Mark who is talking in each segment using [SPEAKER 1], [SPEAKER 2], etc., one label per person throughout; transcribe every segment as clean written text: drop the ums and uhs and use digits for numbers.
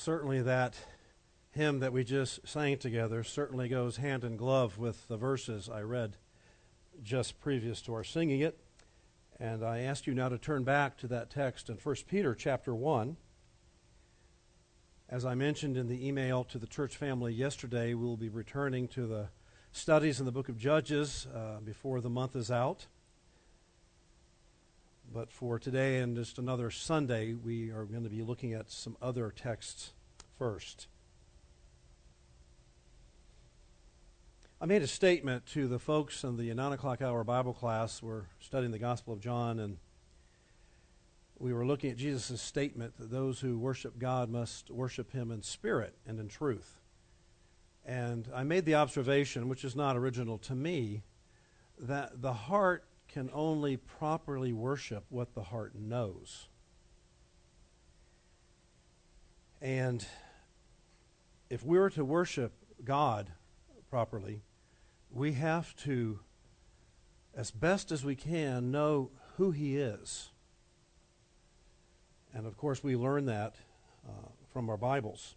[SPEAKER 1] Certainly that hymn that we just sang together certainly goes hand in glove with the verses I read just previous to our singing it. And I ask you now to turn back to that text in 1 Peter chapter 1. As I mentioned in the email to the church family yesterday, we'll be returning to the studies in the book of Judges before the month is out. But for today and just another Sunday, we are going to be looking at some other texts first. I made a statement to the folks in the 9 o'clock hour Bible class. We're studying the Gospel of John, and we were looking at Jesus' statement that those who worship God must worship Him in spirit and in truth. And I made the observation, which is not original to me, that the heart can only properly worship what the heart knows. And if we were to worship God properly, we have to, as best as we can, know who He is. And of course, we learn that from our Bibles.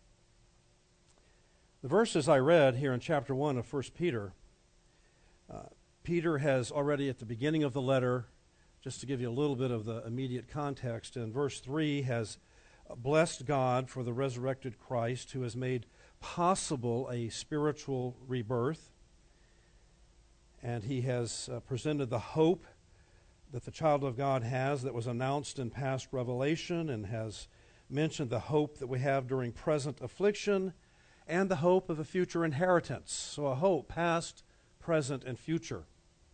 [SPEAKER 1] The verses I read here in chapter 1 of 1 Peter, Peter has already at the beginning of the letter, just to give you a little bit of the immediate context, in verse 3 has blessed God for the resurrected Christ who has made possible a spiritual rebirth. And he has presented the hope that the child of God has that was announced in past revelation, and has mentioned the hope that we have during present affliction and the hope of a future inheritance. So a hope past, present, and future.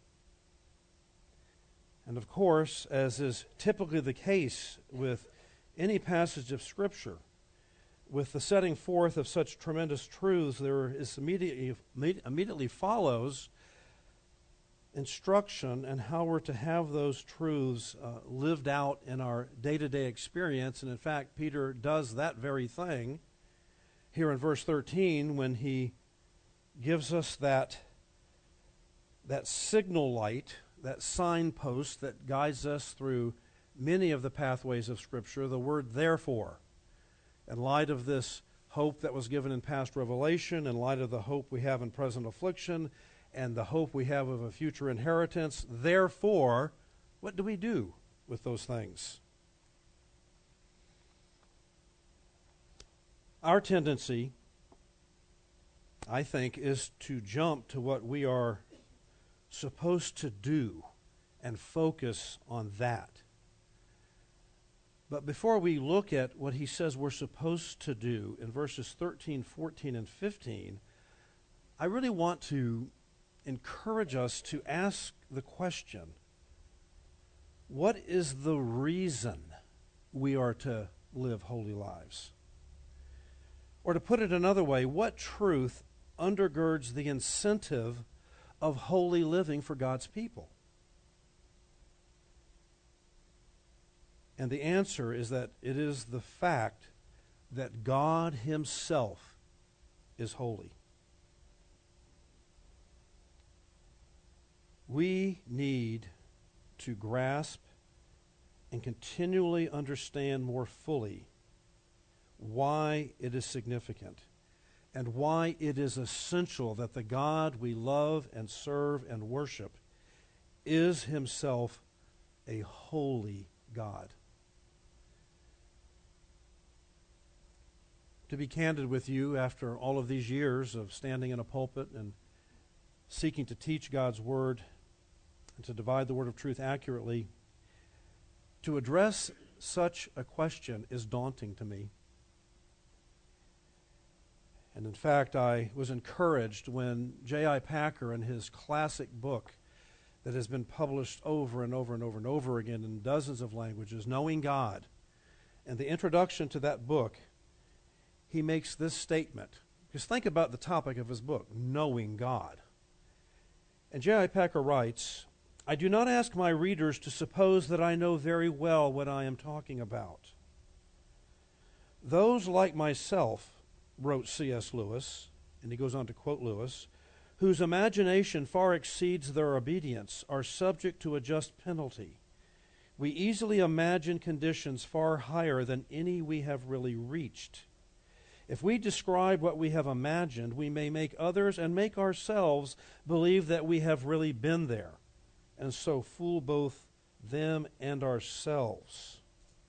[SPEAKER 1] And of course, as is typically the case with any passage of Scripture, with the setting forth of such tremendous truths, there is immediately follows instruction and how we're to have those truths lived out in our day-to-day experience. And in fact, Peter does that very thing here in verse 13 when he gives us that signal light, that signpost that guides us through many of the pathways of Scripture, the word therefore. In light of this hope that was given in past revelation, in light of the hope we have in present affliction, and the hope we have of a future inheritance, therefore, what do we do with those things? Our tendency, I think, is to jump to what we are supposed to do and focus on that. But before we look at what he says we're supposed to do in verses 13, 14, and 15, I really want to encourage us to ask the question, what is the reason we are to live holy lives? Or to put it another way, what truth undergirds the incentive of holy living for God's people? And the answer is that it is the fact that God Himself is holy. We need to grasp and continually understand more fully why it is significant and why it is essential that the God we love and serve and worship is Himself a holy God. To be candid with you, after all of these years of standing in a pulpit and seeking to teach God's Word and to divide the Word of truth accurately, to address such a question is daunting to me. And in fact, I was encouraged when J.I. Packer, in his classic book that has been published over and over and over and over again in dozens of languages, Knowing God, and the introduction to that book, he makes this statement. Because think about the topic of his book, Knowing God. And J.I. Packer writes, I do not ask my readers to suppose that I know very well what I am talking about. Those like myself, wrote C.S. Lewis, and he goes on to quote Lewis, whose imagination far exceeds their obedience, are subject to a just penalty. We easily imagine conditions far higher than any we have really reached. If we describe what we have imagined, we may make others and make ourselves believe that we have really been there, and so fool both them and ourselves.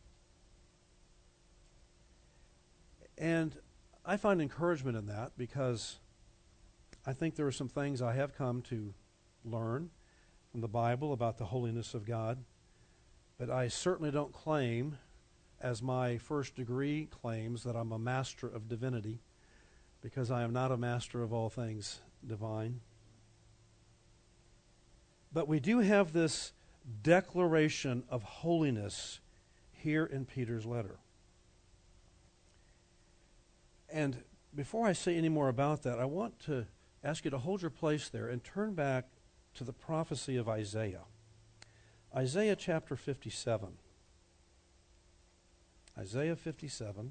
[SPEAKER 1] And I find encouragement in that because I think there are some things I have come to learn from the Bible about the holiness of God, but I certainly don't claim, as my first degree claims, that I'm a master of divinity, because I am not a master of all things divine. But we do have this declaration of holiness here in Peter's letter. And before I say any more about that, I want to ask you to hold your place there and turn back to the prophecy of Isaiah. Isaiah chapter 57. Isaiah 57.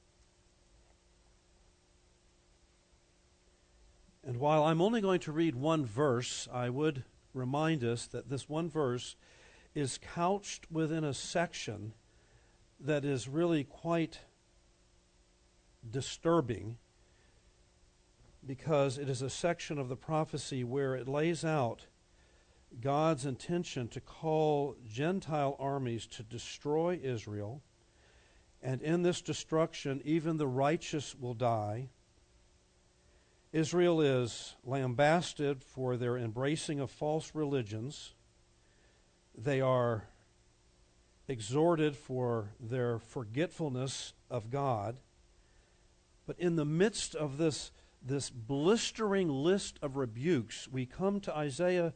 [SPEAKER 1] And while I'm only going to read one verse, I would remind us that this one verse is couched within a section that is really quite disturbing, because it is a section of the prophecy where it lays out God's intention to call Gentile armies to destroy Israel, and in this destruction even the righteous will die. Israel is lambasted for their embracing of false religions. They are exhorted for their forgetfulness of God. But in the midst of this blistering list of rebukes, we come to Isaiah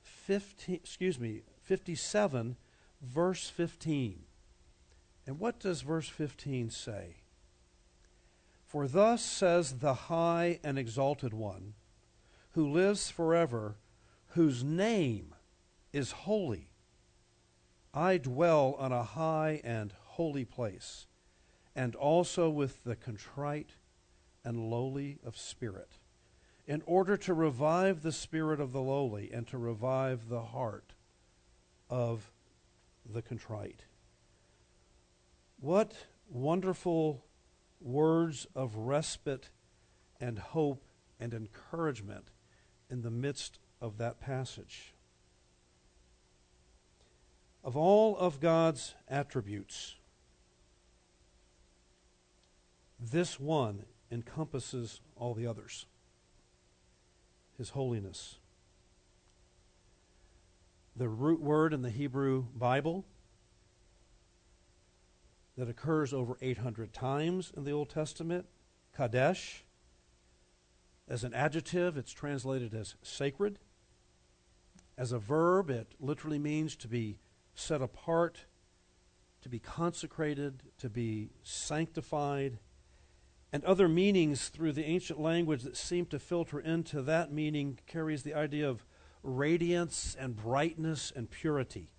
[SPEAKER 1] 57, verse 15. And what does verse 15 say? For thus says the high and exalted one, who lives forever, whose name is holy. I dwell on a high and holy place, and also with the contrite and lowly of spirit, in order to revive the spirit of the lowly and to revive the heart of the contrite. What wonderful words of respite and hope and encouragement in the midst of that passage. Of all of God's attributes, this one encompasses all the others. His holiness. The root word in the Hebrew Bible that occurs over 800 times in the Old Testament, Kadesh. As an adjective, it's translated as sacred. As a verb, it literally means to be set apart, to be consecrated, to be sanctified, and other meanings through the ancient language that seem to filter into that meaning carries the idea of radiance and brightness and purity.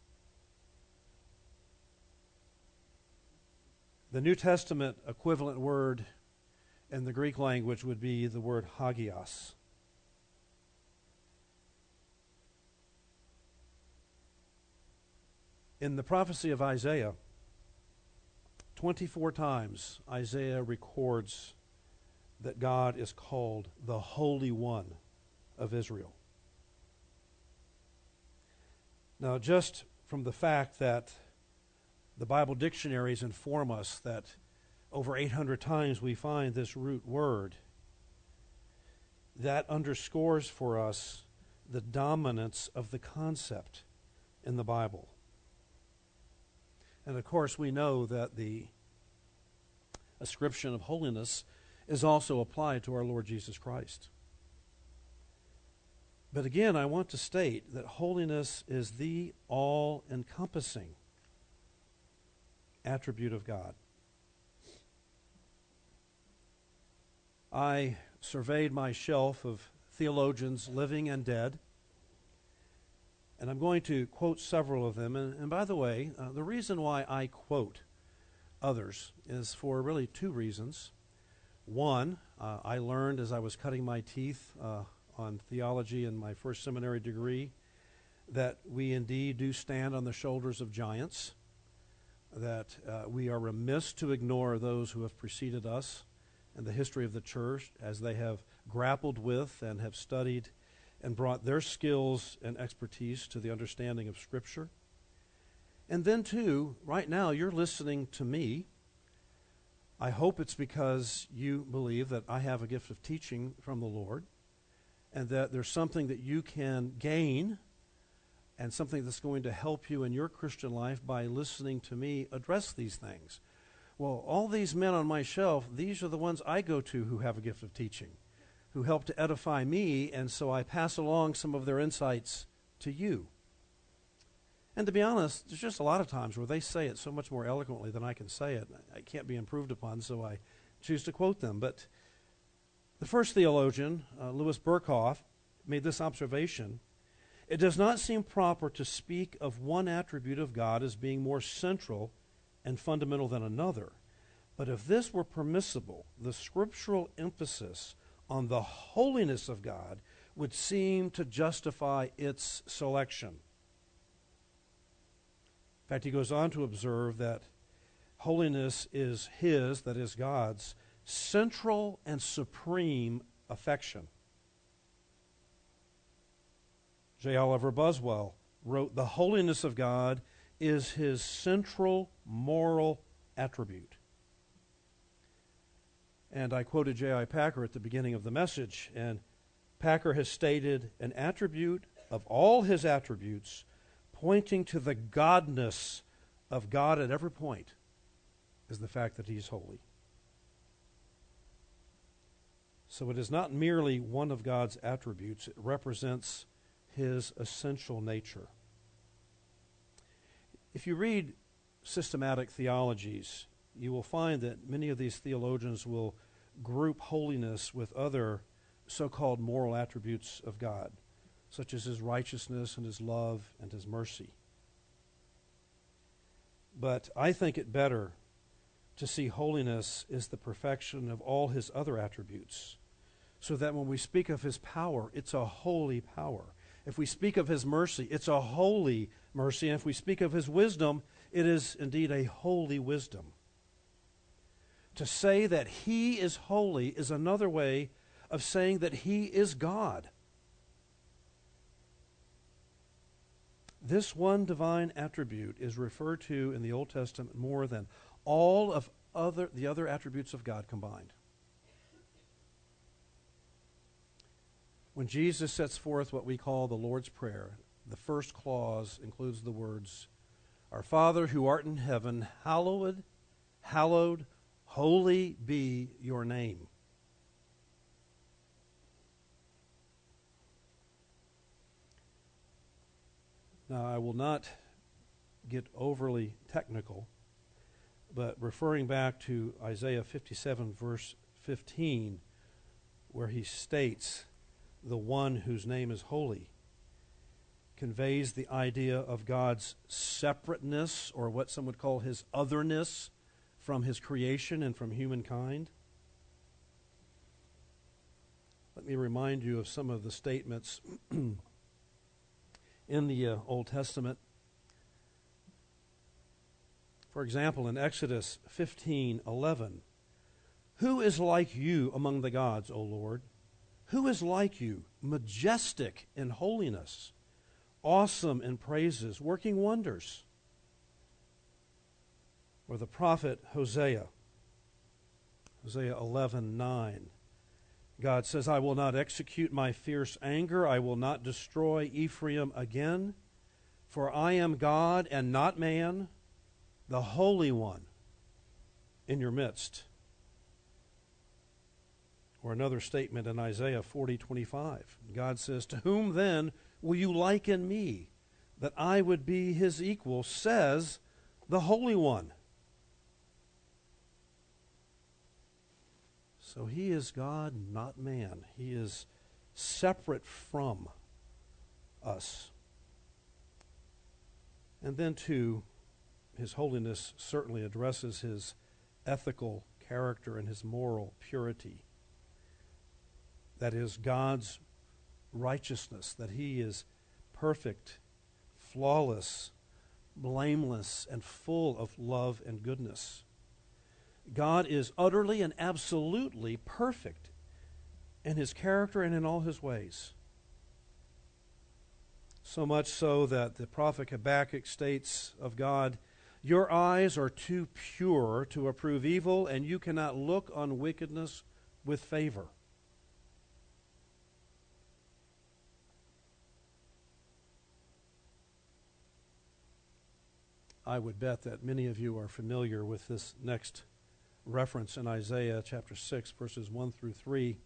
[SPEAKER 1] The New Testament equivalent word in the Greek language would be the word hagios. In the prophecy of Isaiah, 24 times Isaiah records that God is called the Holy One of Israel. Now, just from the fact that the Bible dictionaries inform us that over 800 times we find this root word, that underscores for us the dominance of the concept in the Bible. And of course, we know that the ascription of holiness is also applied to our Lord Jesus Christ. But again, I want to state that holiness is the all-encompassing attribute of God. I surveyed my shelf of theologians living and dead, and I'm going to quote several of them. And by the way, the reason why I quote others is for really two reasons. One, I learned as I was cutting my teeth on theology in my first seminary degree that we indeed do stand on the shoulders of giants, that we are remiss to ignore those who have preceded us and the history of the church as they have grappled with and have studied and brought their skills and expertise to the understanding of Scripture. And then, too, right now you're listening to me. I hope it's because you believe that I have a gift of teaching from the Lord and that there's something that you can gain and something that's going to help you in your Christian life by listening to me address these things. Well, all these men on my shelf, these are the ones I go to who have a gift of teaching, who help to edify me, and so I pass along some of their insights to you. And to be honest, there's just a lot of times where they say it so much more eloquently than I can say it. I can't be improved upon, so I choose to quote them. But the first theologian, Louis Berkhoff, made this observation: it does not seem proper to speak of one attribute of God as being more central and fundamental than another. But if this were permissible, the scriptural emphasis on the holiness of God would seem to justify its selection. In fact, he goes on to observe that holiness is his, that is God's, central and supreme affection. J. Oliver Buswell wrote, "The holiness of God is his central moral attribute." And I quoted J.I. Packer at the beginning of the message, and Packer has stated, an attribute of all his attributes pointing to the godness of God at every point is the fact that he's holy. So it is not merely one of God's attributes, it represents his essential nature. If you read systematic theologies, you will find that many of these theologians will group holiness with other so-called moral attributes of God, such as his righteousness and his love and his mercy. But I think it better to see holiness as the perfection of all his other attributes, so that when we speak of his power, it's a holy power. If we speak of his mercy, it's a holy mercy. And if we speak of his wisdom, it is indeed a holy wisdom. To say that he is holy is another way of saying that he is God. This one divine attribute is referred to in the Old Testament more than all of the other attributes of God combined. When Jesus sets forth what we call the Lord's Prayer, the first clause includes the words, "Our Father who art in heaven, hallowed, holy be your name." Now, I will not get overly technical, but referring back to Isaiah 57, verse 15, where he states, "The one whose name is holy," conveys the idea of God's separateness, or what some would call his otherness, from his creation and from humankind. Let me remind you of some of the statements in the Old Testament. For example, in Exodus 15:11, "Who is like you among the gods, O Lord? Who is like you, majestic in holiness, awesome in praises, working wonders?" Or the prophet Hosea 11:9. God says, "I will not execute my fierce anger. I will not destroy Ephraim again. For I am God and not man, the Holy One in your midst." Or another statement in Isaiah 40:25. God says, "To whom then will you liken me, that I would be his equal, says the Holy One." So he is God, not man. He is separate from us. And then, too, his holiness certainly addresses his ethical character and his moral purity. That is God's righteousness, that he is perfect, flawless, blameless, and full of love and goodness. God is utterly and absolutely perfect in his character and in all his ways. So much so that the prophet Habakkuk states of God, "Your eyes are too pure to approve evil, and you cannot look on wickedness with favor." I would bet that many of you are familiar with this next reference in Isaiah chapter 6, verses 1 through 3.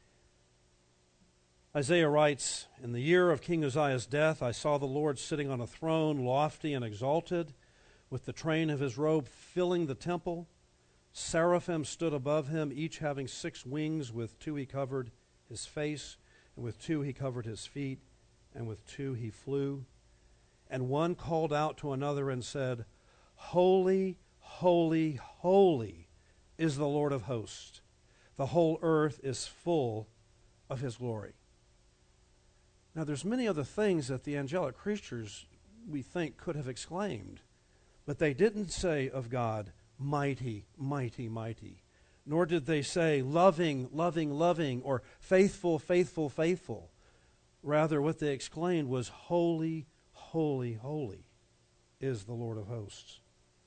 [SPEAKER 1] Isaiah writes, "In the year of King Uzziah's death, I saw the Lord sitting on a throne, lofty and exalted, with the train of his robe filling the temple. Seraphim stood above him, each having 6 wings. With 2 he covered his face, and with 2 he covered his feet, and with 2 he flew. And one called out to another and said, 'Holy, holy, holy is the Lord of hosts. The whole earth is full of his glory.'" Now, there's many other things that the angelic creatures, we think, could have exclaimed, but they didn't say of God, "Mighty, mighty, mighty," nor did they say, "Loving, loving, loving," or "Faithful, faithful, faithful." Rather, what they exclaimed was, "Holy, holy, holy is the Lord of hosts."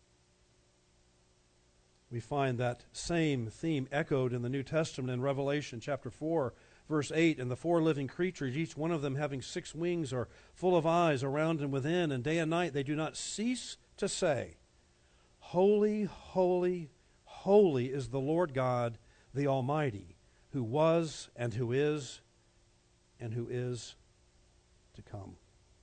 [SPEAKER 1] We find that same theme echoed in the New Testament in Revelation chapter 4, verse 8, "And the 4 living creatures, each one of them having 6 wings, are full of eyes around and within, and day and night they do not cease to say, 'Holy, holy, holy is the Lord God, the Almighty, who was and who is to come.'"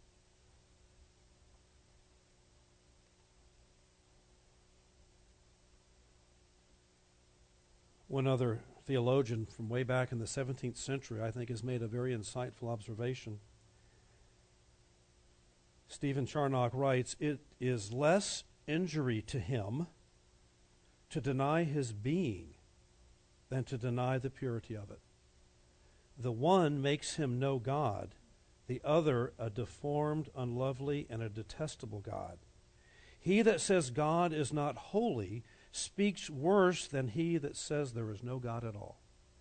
[SPEAKER 1] One other theologian from way back in the 17th century, I think, has made a very insightful observation. Stephen Charnock writes, "It is less injury to him to deny his being than to deny the purity of it. The one makes him no God, the other a deformed, unlovely, and a detestable God. He that says God is not holy speaks worse than he that says there is no God at all."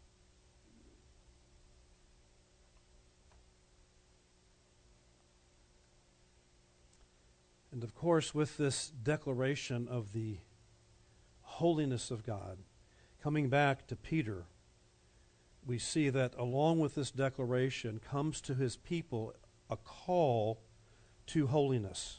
[SPEAKER 1] And of course, with this declaration of the holiness of God, coming back to Peter, we see that along with this declaration comes to his people a call to holiness.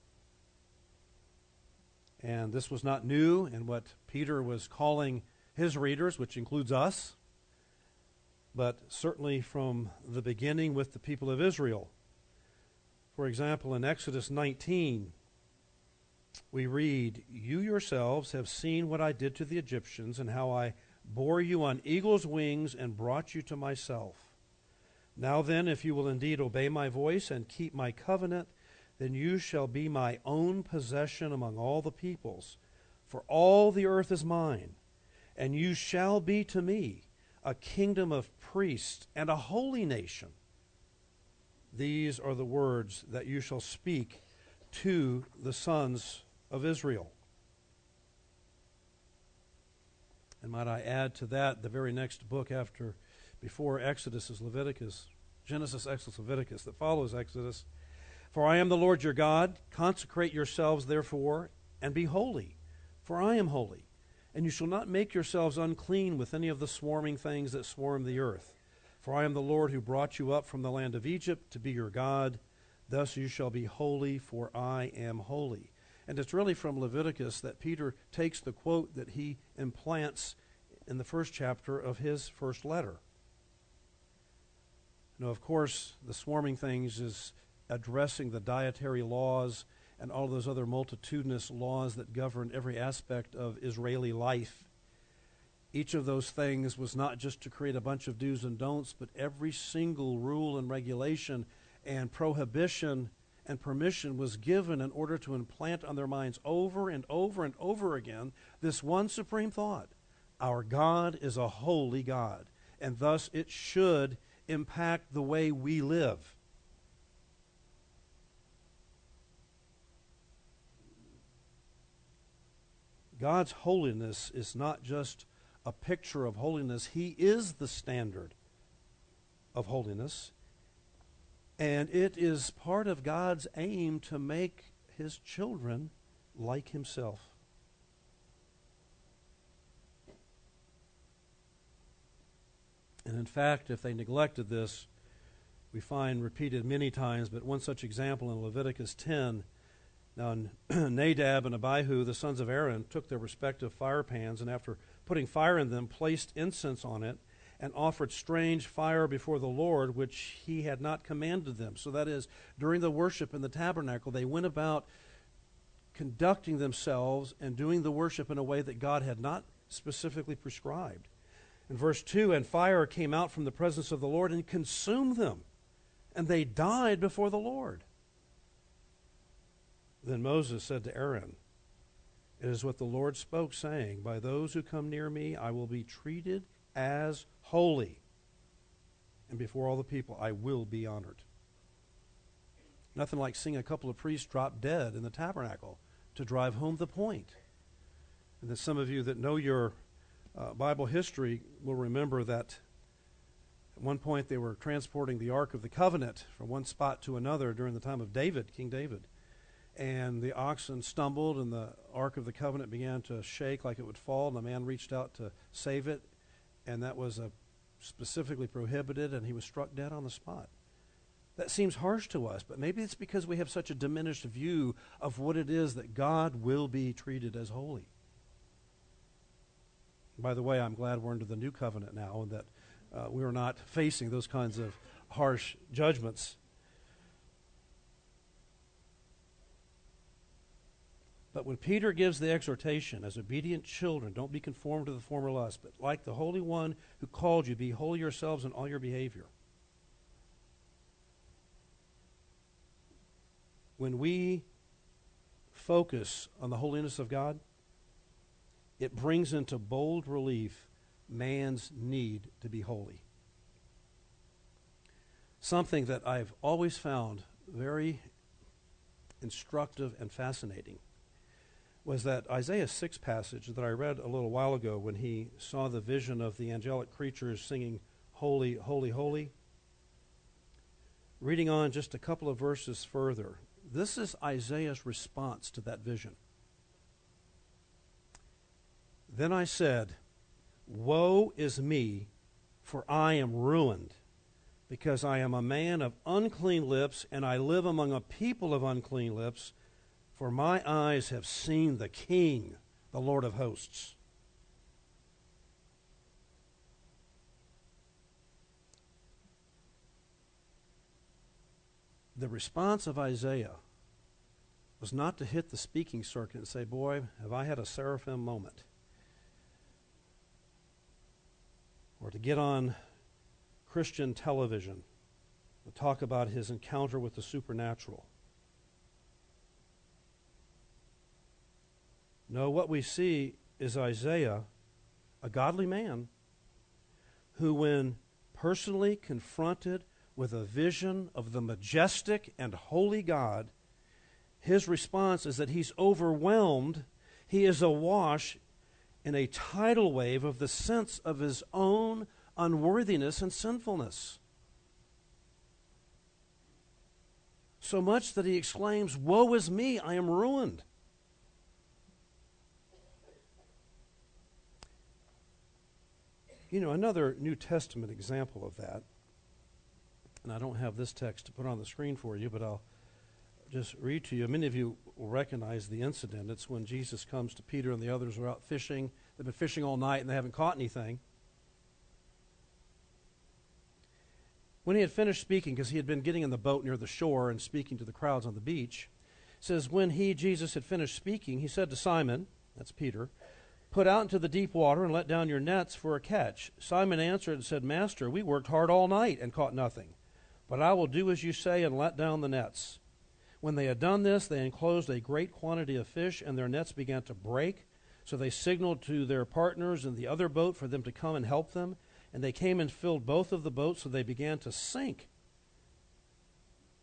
[SPEAKER 1] And this was not new in what Peter was calling his readers, which includes us, but certainly from the beginning with the people of Israel. For example, in Exodus 19, we read, "You yourselves have seen what I did to the Egyptians, and how I bore you on eagle's wings and brought you to myself. Now then, if you will indeed obey my voice and keep my covenant, then you shall be my own possession among all the peoples. For all the earth is mine, and you shall be to me a kingdom of priests and a holy nation. These are the words that you shall speak to the sons of Israel." And might I add to that, the very next book before Exodus is Leviticus, Genesis, Exodus, Leviticus, that follows Exodus. "For I am the Lord your God. Consecrate yourselves, therefore, and be holy, for I am holy. And you shall not make yourselves unclean with any of the swarming things that swarm the earth. For I am the Lord who brought you up from the land of Egypt to be your God. Thus you shall be holy, for I am holy." And it's really from Leviticus that Peter takes the quote that he implants in the first chapter of his first letter. Now, of course, the swarming things is addressing the dietary laws and all those other multitudinous laws that govern every aspect of Israeli life. Each of those things was not just to create a bunch of do's and don'ts, but every single rule and regulation and prohibition and permission was given in order to implant on their minds over and over and over again this one supreme thought: our God is a holy God, and thus it should impact the way we live. God's holiness is not just a picture of holiness. He is the standard of holiness. And it is part of God's aim to make his children like himself. And in fact, if they neglected this, we find repeated many times, but one such example in Leviticus 10. Now, Nadab and Abihu, the sons of Aaron, took their respective fire pans, and after putting fire in them, placed incense on it, and offered strange fire before the Lord, which he had not commanded them. So that is, during the worship in the tabernacle, they went about conducting themselves and doing the worship in a way that God had not specifically prescribed. In verse 2, and fire came out from the presence of the Lord and consumed them, and they died before the Lord. Then Moses said to Aaron, it is what the Lord spoke, saying, by those who come near me I will be treated as holy, and before all the people I will be honored. Nothing like seeing a couple of priests drop dead in the tabernacle to drive home the point. And that some of you that know your Bible history will remember that at one point they were transporting the Ark of the Covenant from one spot to another during the time of David, King David. And the oxen stumbled, and the Ark of the Covenant began to shake like it would fall, and a man reached out to save it, and that was specifically prohibited, and he was struck dead on the spot. That seems harsh to us, but maybe it's because we have such a diminished view of what it is that God will be treated as holy. By the way, I'm glad we're into the new covenant now, and that we are not facing those kinds of harsh judgments. But when Peter gives the exhortation, as obedient children, don't be conformed to the former lust, but like the Holy One who called you, be holy yourselves in all your behavior. When we focus on the holiness of God, it brings into bold relief man's need to be holy. Something that I've always found very instructive and fascinating was that Isaiah 6 passage that I read a little while ago when he saw the vision of the angelic creatures singing, holy, holy, holy. Reading on just a couple of verses further, this is Isaiah's response to that vision. Then I said, woe is me, for I am ruined, because I am a man of unclean lips, and I live among a people of unclean lips, for my eyes have seen the King, the Lord of hosts. The response of Isaiah was not to hit the speaking circuit and say, boy, have I had a seraphim moment. Or to get on Christian television and talk about his encounter with the supernatural. No, what we see is Isaiah, a godly man, who when personally confronted with a vision of the majestic and holy God, his response is that he's overwhelmed, he is awash in a tidal wave of the sense of his own unworthiness and sinfulness. So much that he exclaims, woe is me, I am ruined. You know, another New Testament example of that, and I don't have this text to put on the screen for you, but I'll just read to you. Many of you will recognize the incident. It's when Jesus comes to Peter and the others are out fishing. They've been fishing all night and they haven't caught anything. When he had finished speaking, because he had been getting in the boat near the shore and speaking to the crowds on the beach, it says, when he, Jesus, had finished speaking, he said to Simon, that's Peter, put out into the deep water and let down your nets for a catch. Simon answered and said, Master, we worked hard all night and caught nothing. But I will do as you say and let down the nets. When they had done this, they enclosed a great quantity of fish, and their nets began to break. So they signaled to their partners in the other boat for them to come and help them. And they came and filled both of the boats, so they began to sink.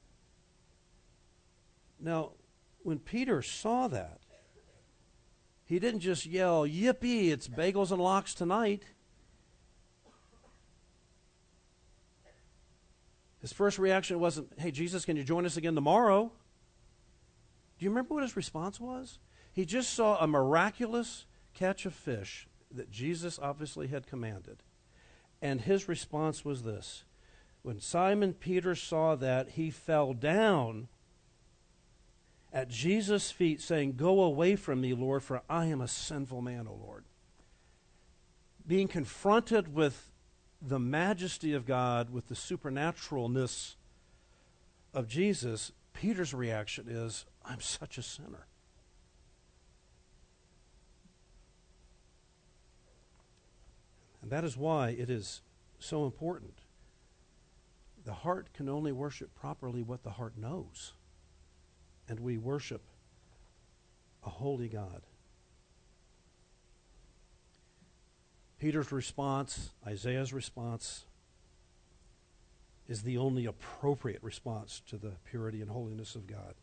[SPEAKER 1] Now, when Peter saw that, He didn't just yell, "Yippee, it's bagels and lox tonight." His first reaction wasn't, "Hey, Jesus, can you join us again tomorrow?" Do you remember what his response was? He just saw a miraculous catch of fish that Jesus obviously had commanded. And his response was this. When Simon Peter saw that, he fell down at Jesus' feet, saying, "Go away from me, Lord, for I am a sinful man, O Lord." Being confronted with the majesty of God, with the supernaturalness of Jesus, Peter's reaction is, "I'm such a sinner." And that is why it is so important. The heart can only worship properly what the heart knows. And we worship a holy God. Peter's response, Isaiah's response, is the only appropriate response to the purity and holiness of God.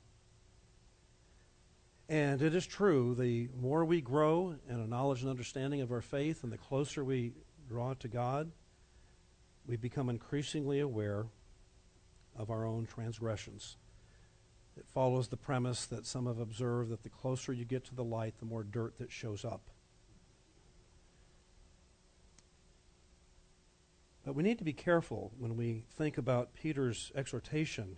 [SPEAKER 1] And it is true, the more we grow in a knowledge and understanding of our faith and the closer we draw to God, we become increasingly aware of our own transgressions. It follows the premise that some have observed that the closer you get to the light, the more dirt that shows up. But we need to be careful when we think about Peter's exhortation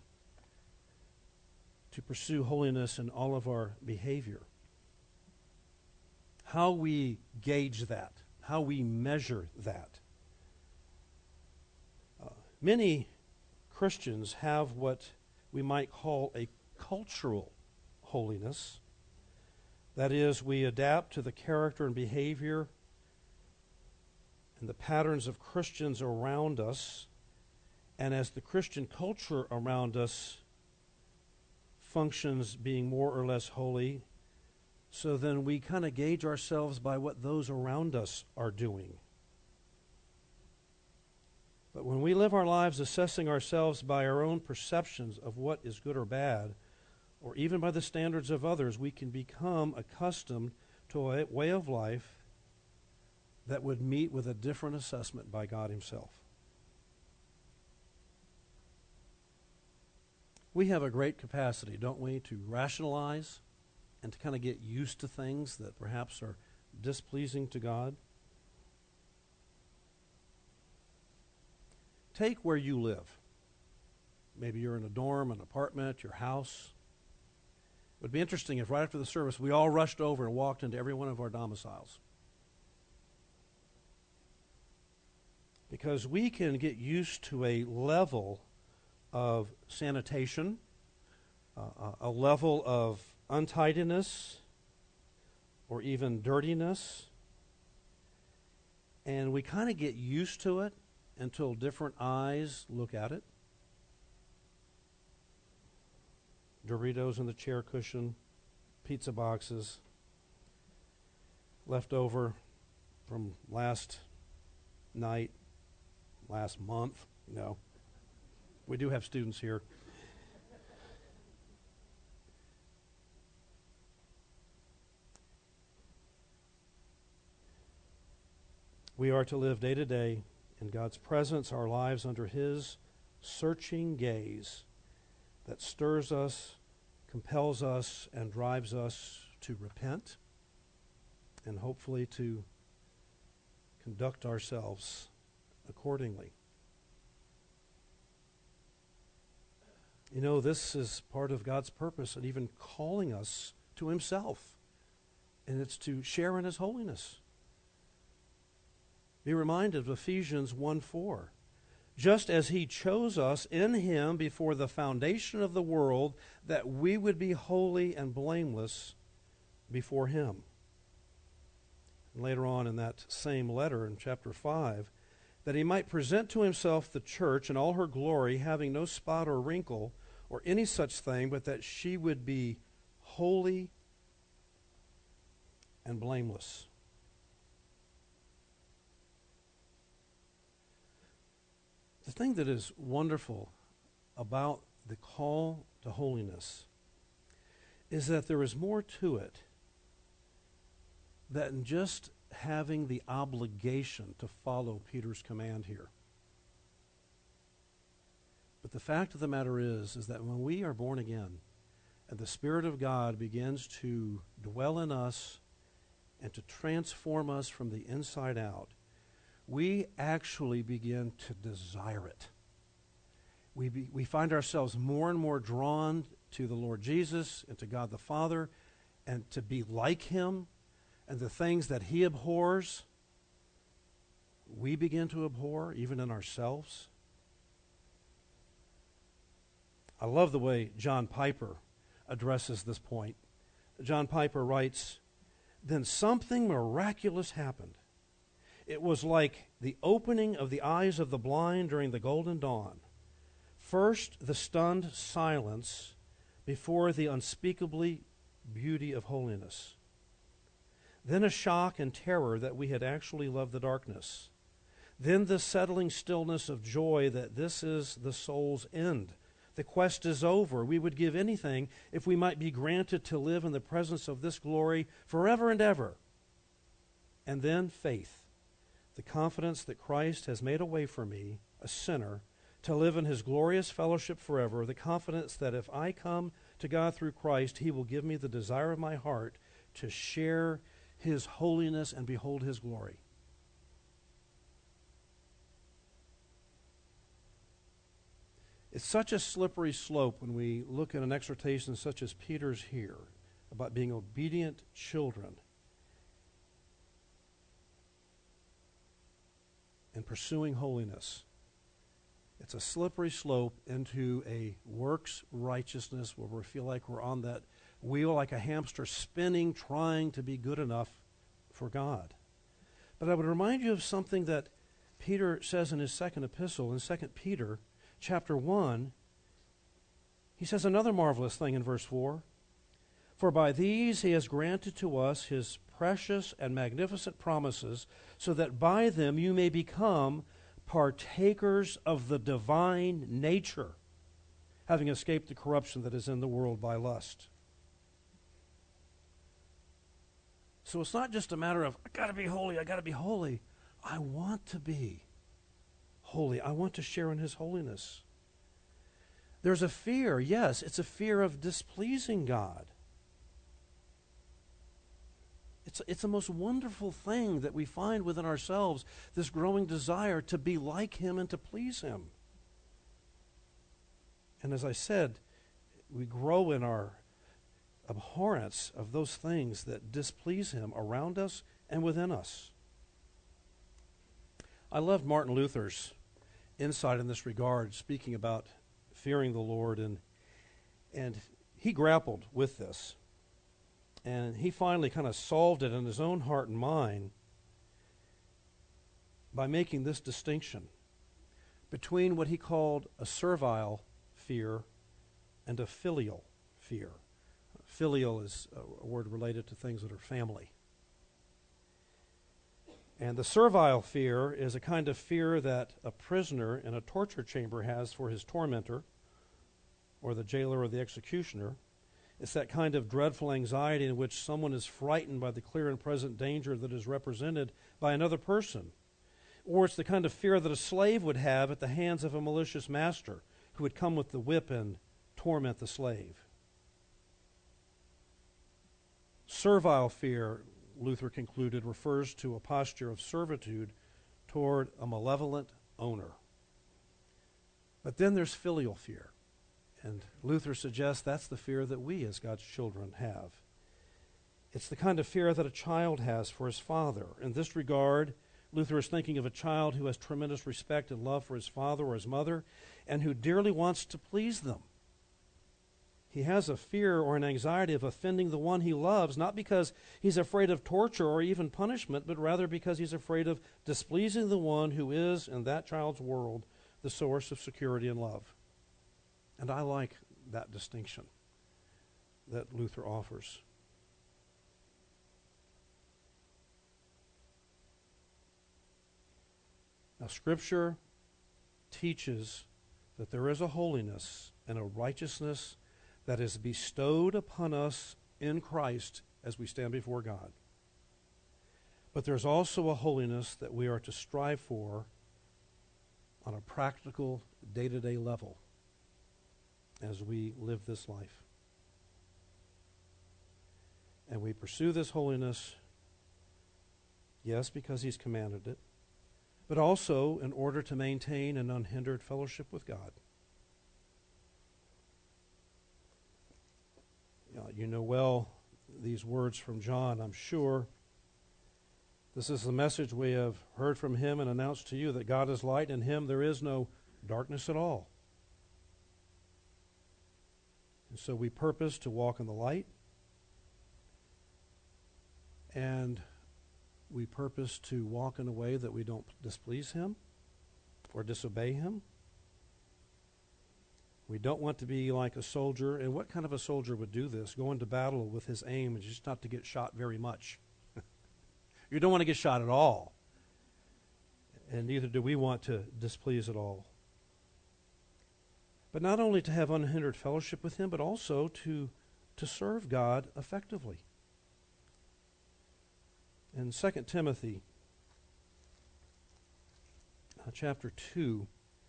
[SPEAKER 1] to pursue holiness in all of our behavior. How we gauge that, how we measure that. Many Christians have what we might call a cultural holiness. That is, we adapt to the character and behavior and the patterns of Christians around us, and as the Christian culture around us functions being more or less holy, so then we kind of gauge ourselves by what those around us are doing. But when we live our lives assessing ourselves by our own perceptions of what is good or bad, or even by the standards of others, we can become accustomed to a way of life that would meet with a different assessment by God Himself. We have a great capacity, don't we, to rationalize and to kind of get used to things that perhaps are displeasing to God. Take where you live. Maybe you're in a dorm, an apartment, your house. It would be interesting if right after the service we all rushed over and walked into every one of our domiciles. Because we can get used to a level of sanitation, a level of untidiness, or even dirtiness, and we kind of get used to it until different eyes look at it. Doritos in the chair cushion, pizza boxes, left over from last night, last month. No. We do have students here. We are to live day to day in God's presence, our lives under His searching gaze that stirs us, compels us, and drives us to repent and hopefully to conduct ourselves accordingly. You know, this is part of God's purpose and even calling us to Himself, and it's to share in His holiness. Be reminded of Ephesians 1:4. Just as He chose us in Him before the foundation of the world, that we would be holy and blameless before Him. And later on in that same letter, in chapter 5, that He might present to Himself the church in all her glory, having no spot or wrinkle or any such thing, but that she would be holy and blameless. The thing that is wonderful about the call to holiness is that there is more to it that in just having the obligation to follow Peter's command here. But the fact of the matter is that when we are born again and the Spirit of God begins to dwell in us and to transform us from the inside out, we actually begin to desire it. We find ourselves more and more drawn to the Lord Jesus and to God the Father and to be like Him, and the things that He abhors, we begin to abhor even in ourselves. I love the way John Piper addresses this point. John Piper writes, "Then something miraculous happened. It was like the opening of the eyes of the blind during the golden dawn. First, the stunned silence before the unspeakably beauty of holiness. Then a shock and terror that we had actually loved the darkness. Then the settling stillness of joy that this is the soul's end. The quest is over. We would give anything if we might be granted to live in the presence of this glory forever and ever. And then faith, the confidence that Christ has made a way for me, a sinner, to live in His glorious fellowship forever, the confidence that if I come to God through Christ, He will give me the desire of my heart to share His holiness and behold His glory." It's such a slippery slope when we look at an exhortation such as Peter's here about being obedient children and pursuing holiness. It's a slippery slope into a works righteousness where we feel like we're on that wheel like a hamster spinning, trying to be good enough for God. But I would remind you of something that Peter says in his second epistle, in 2 Peter chapter 1. He says another marvelous thing in verse 4. "For by these He has granted to us His precious and magnificent promises, so that by them you may become partakers of the divine nature, having escaped the corruption that is in the world by lust." So it's not just a matter of, I got to be holy, I got to be holy. I want to be holy. I want to share in His holiness. There's a fear, yes, it's a fear of displeasing God. It's a most wonderful thing that we find within ourselves, this growing desire to be like Him and to please Him. And as I said, we grow in our abhorrence of those things that displease Him around us and within us. I love Martin Luther's insight in this regard, speaking about fearing the Lord, and he grappled with this. And he finally kind of solved it in his own heart and mind by making this distinction between what he called a servile fear and a filial fear. Filial is a word related to things that are family. And the servile fear is a kind of fear that a prisoner in a torture chamber has for his tormentor, or the jailer or the executioner. It's that kind of dreadful anxiety in which someone is frightened by the clear and present danger that is represented by another person. Or it's the kind of fear that a slave would have at the hands of a malicious master who would come with the whip and torment the slave. Servile fear, Luther concluded, refers to a posture of servitude toward a malevolent owner. But then there's filial fear. And Luther suggests that's the fear that we as God's children have. It's the kind of fear that a child has for his father. In this regard, Luther is thinking of a child who has tremendous respect and love for his father or his mother and who dearly wants to please them. He has a fear or an anxiety of offending the one he loves, not because he's afraid of torture or even punishment, but rather because he's afraid of displeasing the one who is, in that child's world, the source of security and love. And I like that distinction that Luther offers. Now, Scripture teaches that there is a holiness and a righteousness that is bestowed upon us in Christ as we stand before God. But there's also a holiness that we are to strive for on a practical, day-to-day level as we live this life. And we pursue this holiness, yes, because He's commanded it, but also in order to maintain an unhindered fellowship with God. You know well these words from John, I'm sure. This is the message we have heard from Him and announced to you, that God is light, and in Him there is no darkness at all. And so we purpose to walk in the light, and we purpose to walk in a way that we don't displease Him or disobey Him. We don't want to be like a soldier. And what kind of a soldier would do this? Go into battle with his aim is just not to get shot very much. You don't want to get shot at all. And neither do we want to displease at all. But not only to have unhindered fellowship with Him, but also to serve God effectively. In 2 Timothy chapter 2,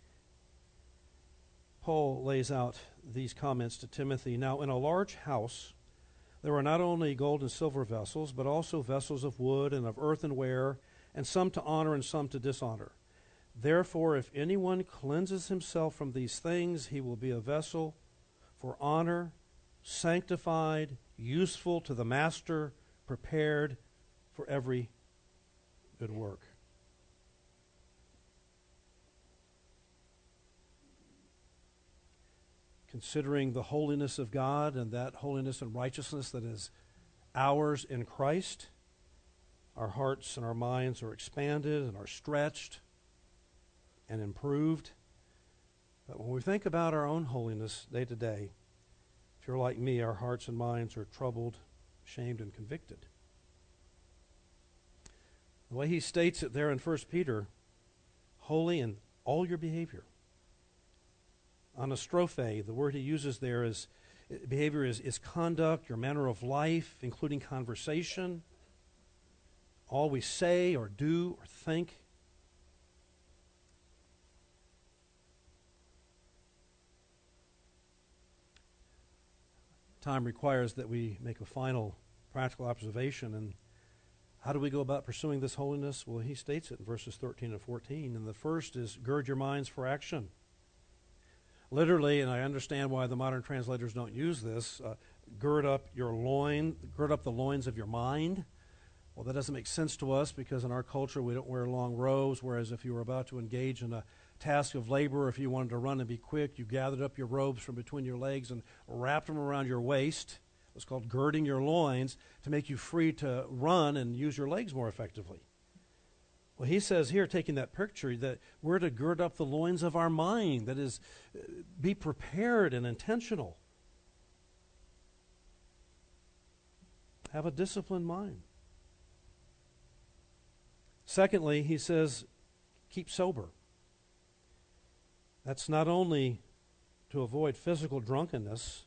[SPEAKER 1] Paul lays out these comments to Timothy. Now, in a large house, there are not only gold and silver vessels, but also vessels of wood and of earthenware, and some to honor and some to dishonor. Therefore, if anyone cleanses himself from these things, he will be a vessel for honor, sanctified, useful to the master, prepared for every good work. Considering the holiness of God and that holiness and righteousness that is ours in Christ, our hearts and our minds are expanded and are stretched and improved. But when we think about our own holiness day to day, if you're like me, our hearts and minds are troubled, shamed, and convicted. The way he states it there in 1 Peter, holy in all your behavior. Anastrophe, the word he uses there is, behavior is conduct, your manner of life, including conversation, all we say or do or think. Time requires that we make a final practical observation. And how do we go about pursuing this holiness? Well, he states it in verses 13 and 14. And the first is, gird your minds for action. Literally, and I understand why the modern translators don't use this, gird up your loin, gird up the loins of your mind. Well, that doesn't make sense to us because in our culture we don't wear long robes, whereas if you were about to engage in a task of labor, if you wanted to run and be quick, you gathered up your robes from between your legs and wrapped them around your waist. It was called girding your loins to make you free to run and use your legs more effectively. Well, he says here, taking that picture, that we're to gird up the loins of our mind, that is, be prepared and intentional. Have a disciplined mind. Secondly, he says, keep sober. That's not only to avoid physical drunkenness,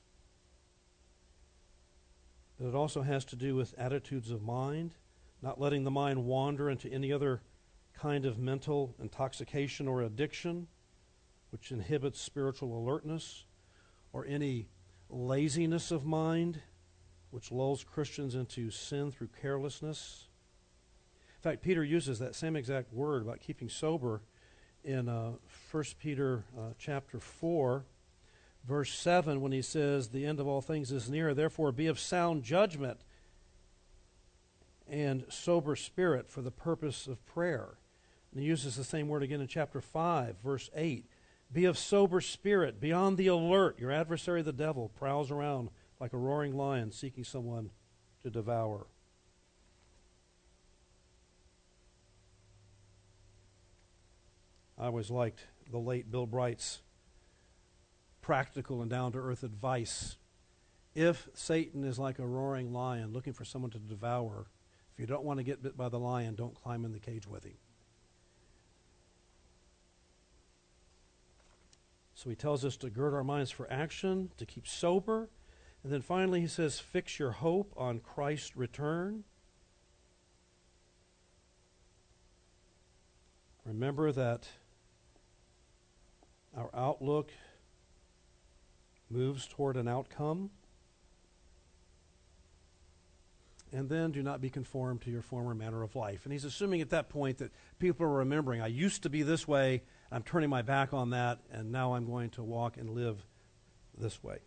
[SPEAKER 1] but it also has to do with attitudes of mind, not letting the mind wander into any other kind of mental intoxication or addiction, which inhibits spiritual alertness, or any laziness of mind, which lulls Christians into sin through carelessness. In fact, Peter uses that same exact word about keeping sober in 1 Peter chapter 4, verse 7, when he says, the end of all things is near, therefore be of sound judgment and sober spirit for the purpose of prayer. And he uses the same word again in chapter 5, verse 8. Be of sober spirit, be on the alert. Your adversary, the devil, prowls around like a roaring lion seeking someone to devour. I always liked the late Bill Bright's practical and down-to-earth advice. If Satan is like a roaring lion looking for someone to devour, if you don't want to get bit by the lion, don't climb in the cage with him. So he tells us to gird our minds for action, to keep sober. And then finally he says, fix your hope on Christ's return. Remember that our outlook moves toward an outcome. And then do not be conformed to your former manner of life. And he's assuming at that point that people are remembering, I used to be this way, I'm turning my back on that, and now I'm going to walk and live this way.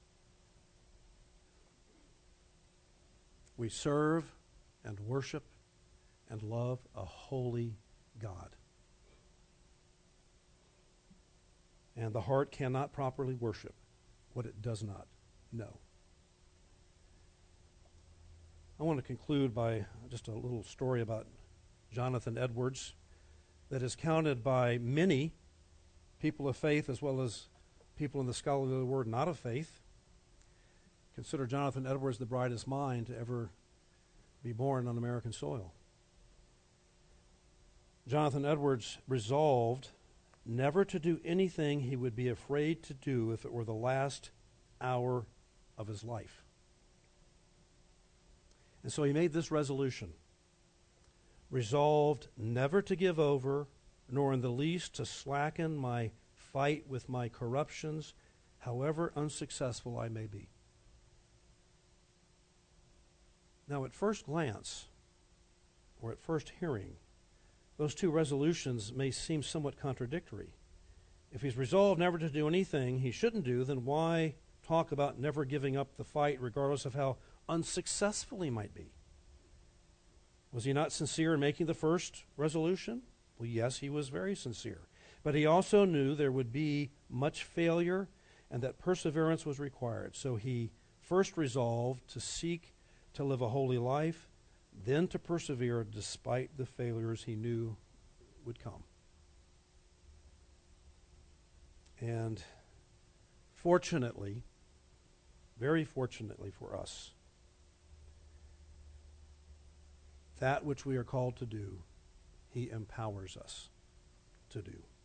[SPEAKER 1] We serve and worship and love a holy God. And the heart cannot properly worship what it does not know. I want to conclude by just a little story about Jonathan Edwards that is counted by many people of faith as well as people in the scholarly word not of faith. Consider Jonathan Edwards the brightest mind to ever be born on American soil. Jonathan Edwards resolved never to do anything he would be afraid to do if it were the last hour of his life. And so he made this resolution, resolved never to give over, nor in the least to slacken my fight with my corruptions, however unsuccessful I may be. Now, at first glance, or at first hearing, those two resolutions may seem somewhat contradictory. If he's resolved never to do anything he shouldn't do, then why talk about never giving up the fight regardless of how unsuccessful he might be? Was he not sincere in making the first resolution? Well, yes, he was very sincere. But he also knew there would be much failure and that perseverance was required. So he first resolved to seek to live a holy life, then to persevere despite the failures he knew would come. And fortunately, very fortunately for us, that which we are called to do, he empowers us to do.